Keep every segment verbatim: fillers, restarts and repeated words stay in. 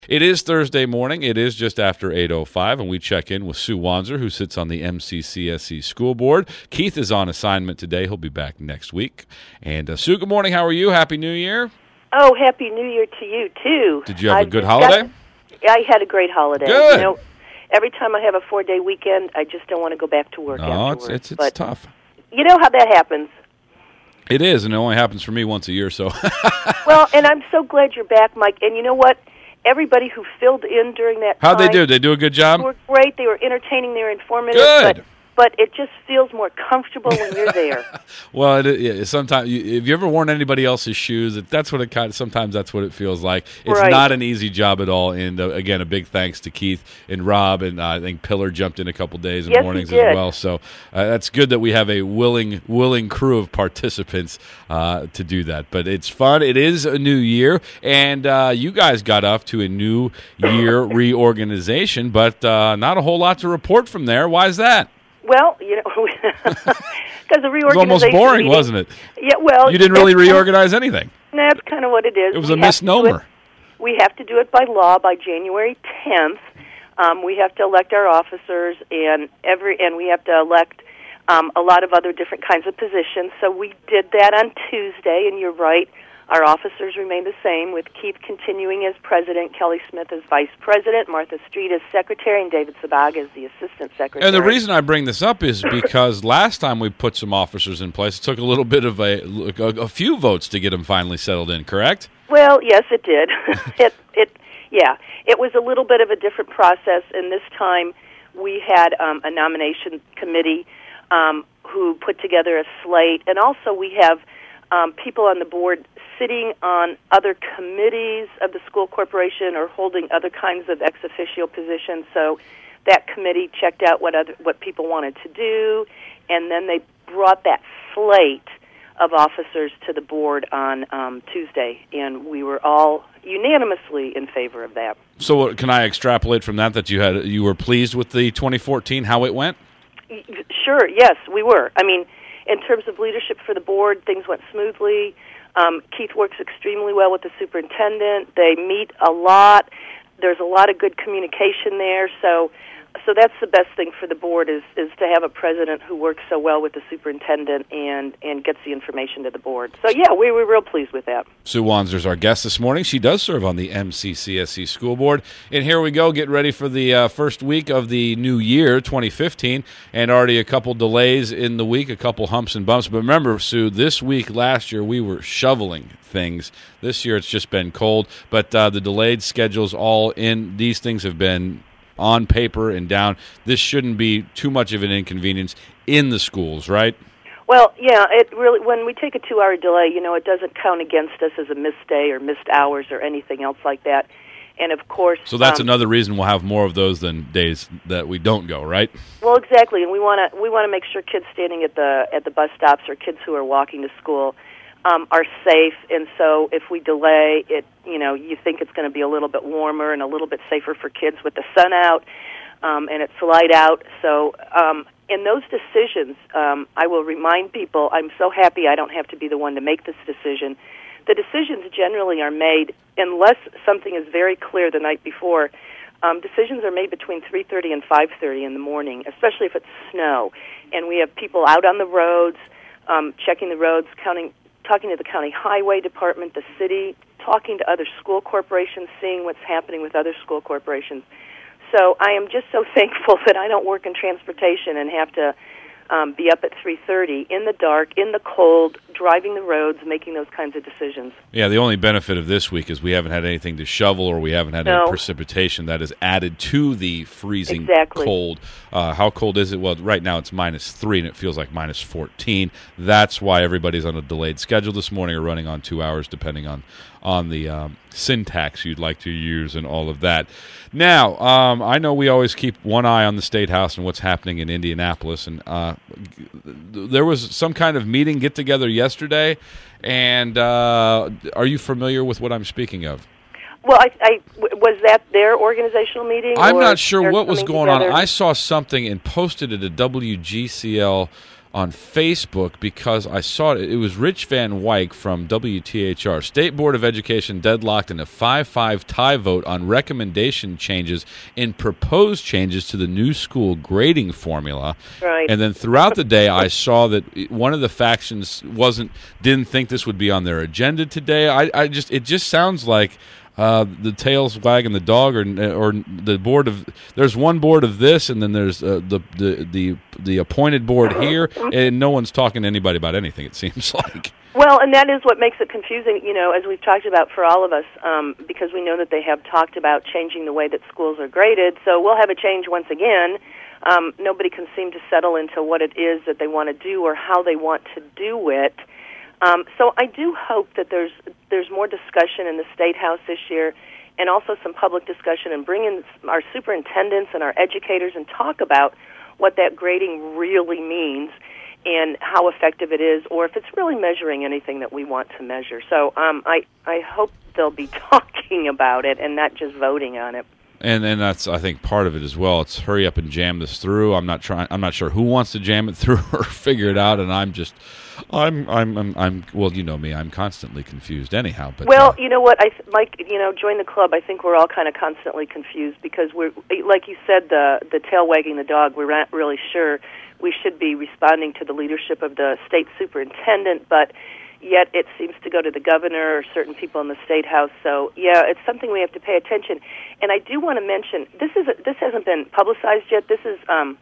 It is Thursday morning. It is just after eight oh five, and we check in with Sue Wanzer, who sits on the M C C S E School Board. Keith is on assignment today. He'll be back next week. And uh, Sue, good morning. How are you? Happy New Year. Oh, Happy New Year to you, too. Did you have I a good holiday? Got, I had a great holiday. Good. You know, every time I have a four-day weekend, I just don't want to go back to work No, afterwards. it's, it's, it's but tough. You know how that happens. It is, and it only happens for me once a year. So. Well, and I'm so glad you're back, Mike. And you know what? Everybody who filled in during that How'd time... they do? Did they do a good job? They were great. They were entertaining. They were informative. Good. But, but it just feels more comfortable when you're there. Well, it, it, sometimes, you, have you ever worn anybody else's shoes? It, that's what it kind of, sometimes that's what it feels like. It's right. not an easy job at all. And uh, again, a big thanks to Keith and Rob, and uh, I think Pillar jumped in a couple days and yes, mornings he did. as well. So uh, that's good that we have a willing, willing crew of participants uh, to do that. But it's fun. It is a new year, and uh, you guys got off to a new year reorganization, but uh, not a whole lot to report from there. Why is that? Well, you know, because the reorganization... It was almost boring, meeting, wasn't it? Yeah, well... You didn't really reorganize anything. That's kind of what it is. It was we a misnomer. It, we have to do it by law by January tenth. Um, we have to elect our officers, and every and we have to elect um, a lot of other different kinds of positions. So we did that on Tuesday, and you're right. Our officers remain the same, with Keith continuing as president, Kelly Smith as vice president, Martha Street as secretary, and David Sabag as the assistant secretary. And the reason I bring this up is because last time we put some officers in place, it took a little bit of a, a, a few votes to get them finally settled in, correct? Well, yes, it did. it, it, yeah, it was a little bit of a different process, and this time we had um, a nomination committee um, who put together a slate, and also we have um, people on the board sitting on other committees of the school corporation or holding other kinds of ex officio positions. So that committee checked out what other what people wanted to do, and then they brought that slate of officers to the board on um, Tuesday, and we were all unanimously in favor of that. So can I extrapolate from that that you had you were pleased with the twenty fourteen, how it went? Sure, yes, we were. I mean, in terms of leadership for the board, things went smoothly. Um, Keith works extremely well with the superintendent. They meet a lot. There's a lot of good communication there. So, so that's the best thing for the board is is to have a president who works so well with the superintendent and, and gets the information to the board. So, yeah, we were real pleased with that. Sue Wanzer's our guest this morning. She does serve on the M C C S E School Board. And here we go, get ready for the uh, first week of the new year, twenty fifteen, and already a couple delays in the week, a couple humps and bumps. But remember, Sue, this week last year we were shoveling things. This year it's just been cold, but uh, the delayed schedules all in. These things have been on paper and down. This shouldn't be too much of an inconvenience in the schools, right? Well, yeah, it really, when we take a two-hour delay, you know, it doesn't count against us as a missed day or missed hours or anything else like that. And, of course... So that's um, another reason we'll have more of those than days that we don't go, right? Well, exactly, and we want to we want to make sure kids standing at the at the bus stops or kids who are walking to school um, are safe. And so if we delay it, you know, you think it's going to be a little bit warmer and a little bit safer for kids with the sun out um, and it's light out. So um, in those decisions, um, I will remind people, I'm so happy I don't have to be the one to make this decision. The decisions generally are made, unless something is very clear the night before, um, decisions are made between three thirty and five thirty in the morning, especially if it's snow. And we have people out on the roads, um, checking the roads, counting, talking to the county highway department, the city, talking to other school corporations, seeing what's happening with other school corporations. So I am just so thankful that I don't work in transportation and have to um, be up at three thirty in the dark, in the cold, driving the roads, making those kinds of decisions. Yeah, the only benefit of this week is we haven't had anything to shovel or we haven't had no. any precipitation that is added to the freezing exactly. cold. Uh, how cold is it? Well, right now it's minus three and it feels like minus fourteen. That's why everybody's on a delayed schedule this morning or running on two hours depending on, on the um, syntax you'd like to use and all of that. Now, um, I know we always keep one eye on the State House and what's happening in Indianapolis, and uh, there was some kind of meeting get-together yesterday, and uh, are you familiar with what I'm speaking of? Well, I, I, was that their organizational meeting? I'm or not sure what was going together? on. I saw something and posted it at W G C L on Facebook because I saw it. It was Rich Van Wyk from W T H R. State Board of Education deadlocked in a five five tie vote on recommendation changes in proposed changes to the new school grading formula. Right. And then throughout the day, I saw that one of the factions wasn't didn't think this would be on their agenda today. I, I just it just sounds like Uh, the tail's wagging the dog, or or the board of there's one board of this, and then there's uh, the, the the the appointed board here, and no one's talking to anybody about anything. It seems like. Well, and that is what makes it confusing, you know, as we've talked about for all of us, um, because we know that they have talked about changing the way that schools are graded. So we'll have a change once again. Um, nobody can seem to settle into what it is that they want to do or how they want to do it. Um, so I do hope that there's there's more discussion in the State House this year, and also some public discussion, and bring in our superintendents and our educators and talk about what that grading really means and how effective it is, or if it's really measuring anything that we want to measure. So um, I I hope they'll be talking about it and not just voting on it. And and that's I think part of it as well. It's hurry up and jam this through. I'm not trying. I'm not sure who wants to jam it through or figure it out. And I'm just, I'm I'm I'm, I'm well, you know me. I'm constantly confused anyhow. But well, uh, you know what, I th- Mike. You know, join the club. I think we're all kind of constantly confused because we're, like you said, the the tail wagging the dog. We're not really sure. We should be responding to the leadership of the state superintendent, but yet it seems to go to the governor or certain people in the State House. So, yeah, it's something we have to pay attention. And I do want to mention, this is a, this hasn't been publicized yet. This is um,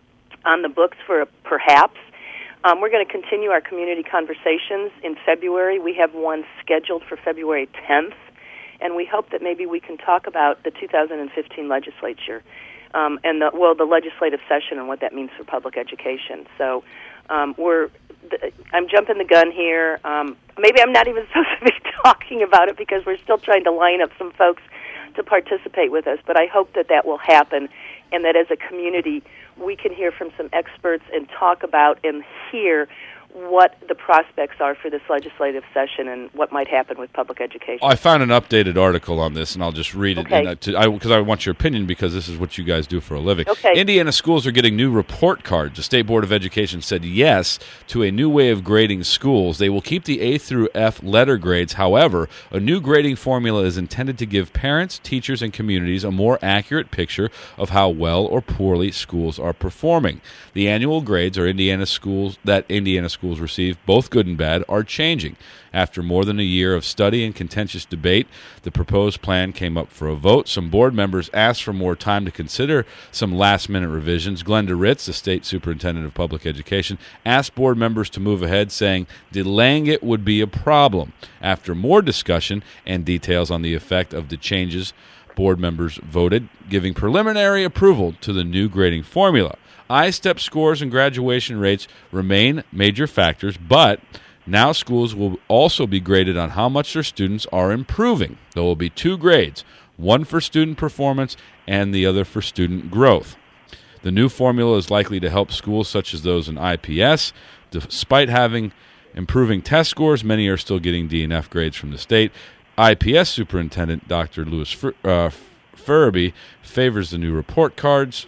on the books for a, perhaps. Um, we're going to continue our community conversations in February. We have one scheduled for February tenth, and we hope that maybe we can talk about the two thousand fifteen legislature um, and, the, well, the legislative session and what that means for public education. So um, we're I'm jumping the gun here. Um, maybe I'm not even supposed to be talking about it because we're still trying to line up some folks to participate with us. But I hope that that will happen, and that as a community we can hear from some experts and talk about and hear what the prospects are for this legislative session and what might happen with public education. I found an updated article on this, and I'll just read it okay. because I, I, I want your opinion because this is what you guys do for a living. Okay. Indiana schools are getting new report cards. The State Board of Education said yes to a new way of grading schools. They will keep the A through F letter grades. However, a new grading formula is intended to give parents, teachers, and communities a more accurate picture of how well or poorly schools are performing. The annual grades are Indiana schools that Indiana schools receive, both good and bad, are changing. After more than a year of study and contentious debate, the proposed plan came up for a vote. Some board members asked for more time to consider some last-minute revisions. Glenda Ritz, the state superintendent of public education, asked board members to move ahead, saying delaying it would be a problem. After more discussion and details on the effect of the changes, board members voted, giving preliminary approval to the new grading formula. I STEP scores and graduation rates remain major factors, but now schools will also be graded on how much their students are improving. There will be two grades, one for student performance and the other for student growth. The new formula is likely to help schools such as those in I P S. Despite having improving test scores, many are still getting D and F grades from the state. I P S Superintendent Doctor Lewis uh, Furby favors the new report cards,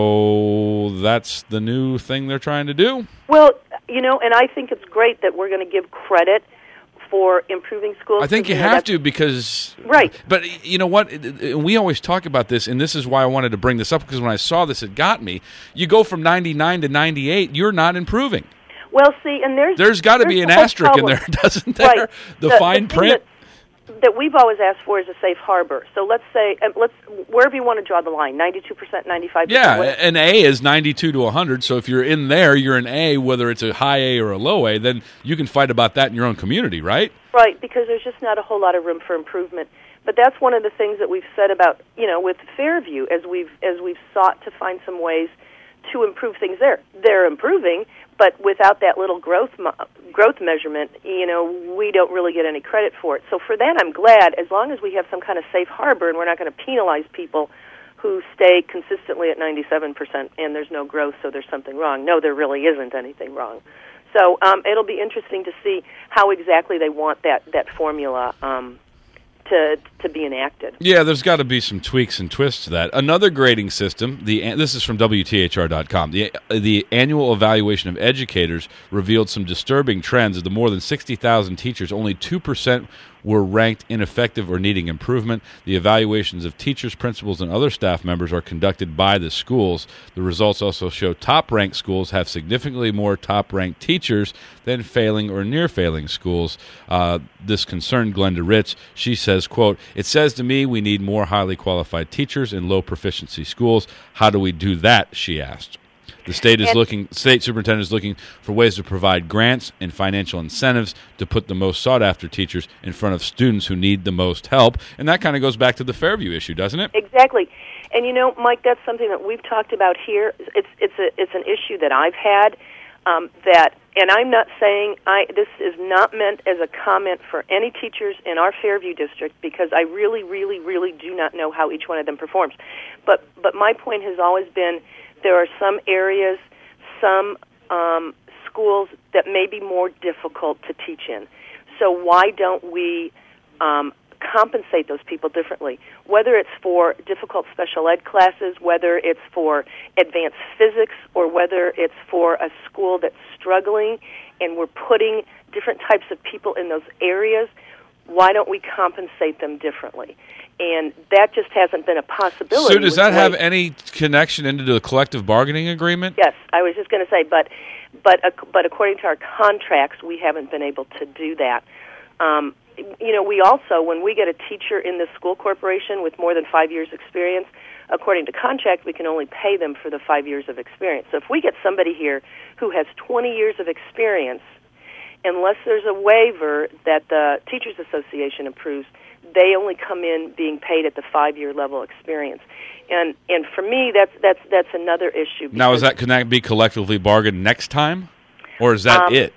so that's the new thing they're trying to do? Well, you know, and I think it's great that we're going to give credit for improving schools. I think you, you know, have to because... Right. But you know what? We always talk about this, and this is why I wanted to bring this up, because when I saw this, it got me. You go from ninety-nine to ninety-eight, you're not improving. Well, see, and there's... There's got to be an asterisk problem in there, doesn't there? Right. The, the fine the print... That, that we've always asked for is a safe harbor. So let's say, let's wherever you want to draw the line, ninety-two percent, ninety-five percent. Yeah, whatever. An A is ninety-two to one hundred, so if you're in there, you're an A, whether it's a high A or a low A, then you can fight about that in your own community, right? Right, because there's just not a whole lot of room for improvement. But that's one of the things that we've said about, you know, with Fairview, as we've as we've sought to find some ways to improve things there. They're improving, but without that little growth mo- growth measurement, you know, we don't really get any credit for it. So for that, I'm glad, as long as we have some kind of safe harbor and we're not going to penalize people who stay consistently at ninety-seven percent and there's no growth, so there's something wrong. No, there really isn't anything wrong. So um, it'll be interesting to see how exactly they want that, that formula um, to to be enacted. Yeah, there's got to be some tweaks and twists to that. Another grading system, the this is from W T H R dot com. The the annual evaluation of educators revealed some disturbing trends. Of the more than sixty thousand teachers, only two percent were ranked ineffective or needing improvement. The evaluations of teachers, principals, and other staff members are conducted by the schools. The results also show top-ranked schools have significantly more top-ranked teachers than failing or near-failing schools. Uh, this concerned Glenda Rich. She says, quote, "It says to me we need more highly qualified teachers in low-proficiency schools. How do we do that?" she asked. The state is looking. State superintendent is looking for ways to provide grants and financial incentives to put the most sought-after teachers in front of students who need the most help, and that kind of goes back to the Fairview issue, doesn't it? Exactly, and you know, Mike, that's something that we've talked about here. It's it's a it's an issue that I've had. Um, that, and I'm not saying I. This is not meant as a comment for any teachers in our Fairview district, because I really, really, really do not know how each one of them performs. But but my point has always been, there are some areas, some um, schools that may be more difficult to teach in. So why don't we um, compensate those people differently? Whether it's for difficult special ed classes, whether it's for advanced physics, or whether it's for a school that's struggling and we're putting different types of people in those areas, why don't we compensate them differently? And that just hasn't been a possibility. So does that have any connection into the collective bargaining agreement? Yes, I was just going to say, but but uh, but according to our contracts, we haven't been able to do that. Um, you know, we also, when we get a teacher in the school corporation with more than five years' experience, according to contract, we can only pay them for the five years of experience. So if we get somebody here who has twenty years of experience, unless there's a waiver that the Teachers Association approves, they only come in being paid at the five-year level experience, and and for me, that's that's that's another issue. Now, is that can that be collectively bargained next time, or is that um, it?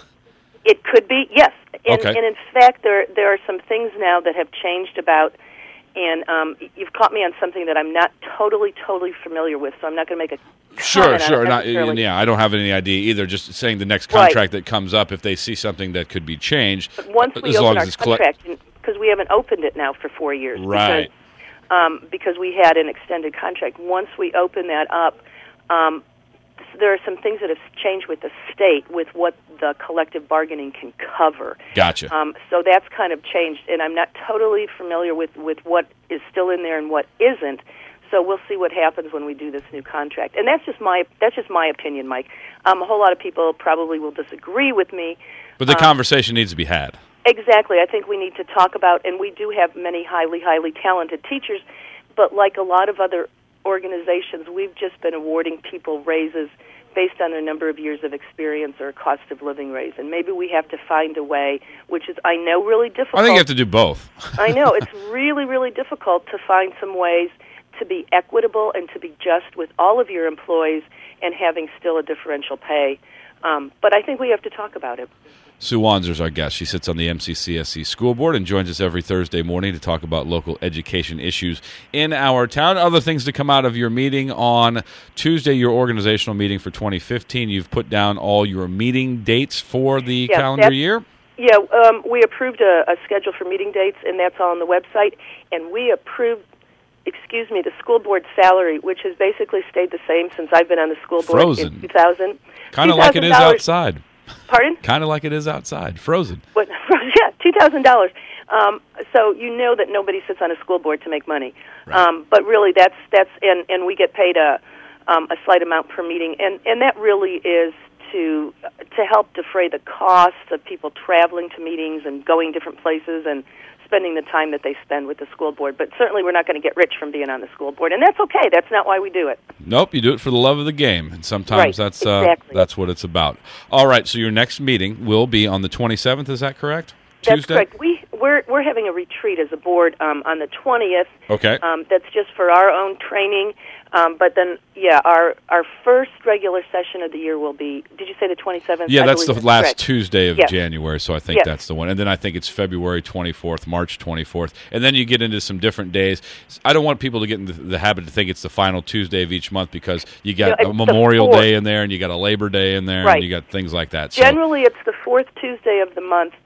It could be, yes. And, okay. and in fact, there there are some things now that have changed about, and um, you've caught me on something that I'm not totally totally familiar with, so I'm not going to make a Sure, sure. Not, yeah, I don't have any idea either. Just saying the next contract right. that comes up, if they see something that could be changed, but once we as open long our as it's contract. Collect- because we haven't opened it now for four years. Right. Because, um, because we had an extended contract. Once we open that up, um, there are some things that have changed with the state with what the collective bargaining can cover. Gotcha. Um, so that's kind of changed, and I'm not totally familiar with, with what is still in there and what isn't. So we'll see what happens when we do this new contract. And that's just my that's just my opinion, Mike. Um, a whole lot of people probably will disagree with me. But the um, conversation needs to be had. Exactly. I think we need to talk about, and we do have many highly, highly talented teachers, but like a lot of other organizations, we've just been awarding people raises based on their number of years of experience or a cost of living raise. And maybe we have to find a way, which is, I know, really difficult. I think you have to do both. I know. It's really, really difficult to find some ways to be equitable and to be just with all of your employees and having still a differential pay. Um, but I think we have to talk about it. Sue Wanzer is our guest. She sits on the M C C S C School Board and joins us every Thursday morning to talk about local education issues in our town. Other things to come out of your meeting on Tuesday, your organizational meeting for twenty fifteen. You've put down all your meeting dates for the yeah, calendar year? Yeah, um, we approved a, a schedule for meeting dates, and that's all on the website. And we approved, excuse me, the school board salary, which has basically stayed the same since I've been on the school board Frozen. in two thousand. Kind of like it is outside. Pardon? Kind of like it is outside. Frozen. What, yeah, two thousand dollars. Um, so you know that nobody sits on a school board to make money. Right. Um, but really, that's, that's and, and we get paid a, um, a slight amount per meeting. And, and that really is to to help defray the costs of people traveling to meetings and going different places and spending the time that they spend with the school board. But certainly we're not going to get rich from being on the school board, and that's okay. That's not why we do it. Nope, you do it for the love of the game, and sometimes right, that's exactly. uh, that's what it's about. All right, so your next meeting will be on the twenty-seventh, is that correct? That's Tuesday? correct. We, we're, we're having a retreat as a board um, on the twentieth. Okay. Um, that's just for our own training. Um, but then, yeah, our our first regular session of the year will be, did you say the twenty-seventh? Yeah, I that's the that's last correct. Tuesday of yes. January, so I think yes. that's the one. And then I think it's February twenty-fourth, March twenty-fourth. And then you get into some different days. I don't want people to get into the habit to think it's the final Tuesday of each month because you got no, a Memorial fourth. Day in there and you got a Labor Day in there right. and you got things like that. So, generally, it's the fourth Tuesday of the month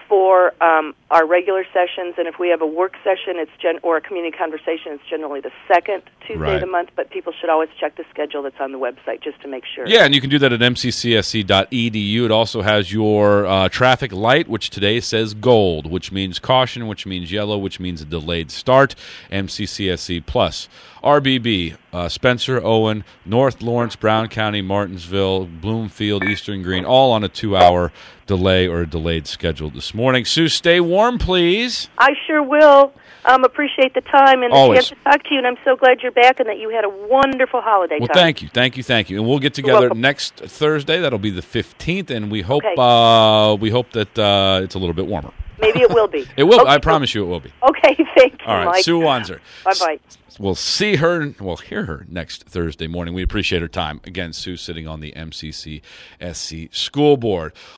for um, our regular sessions, and if we have a work session, it's gen- or a community conversation, it's generally the second Tuesday Right. of the month. But people should always check the schedule that's on the website just to make sure. Yeah, and you can do that at m c c s c dot e d u. It also has your uh, traffic light, which today says gold, which means caution, which means yellow, which means a delayed start. M C C S C Plus. R B B, uh, Spencer, Owen, North Lawrence, Brown County, Martinsville, Bloomfield, Eastern Green, all on a two-hour delay or a delayed schedule this morning. Sue, stay warm, please. I sure will. Um, appreciate the time and the Always. chance to talk to you, and I'm so glad you're back and that you had a wonderful holiday Well, time. thank you, thank you, thank you, and we'll get together welcome. next Thursday. That'll be the fifteenth, and we hope Okay. uh, we hope that uh, it's a little bit warmer. Maybe it will be. It will. Okay. I promise you, it will be. Okay, thank you, All right, Mike. Sue Wanzer. Bye-bye. We'll see her, we'll hear her next Thursday morning. We appreciate her time. Again, Sue sitting on the M C C S C School Board.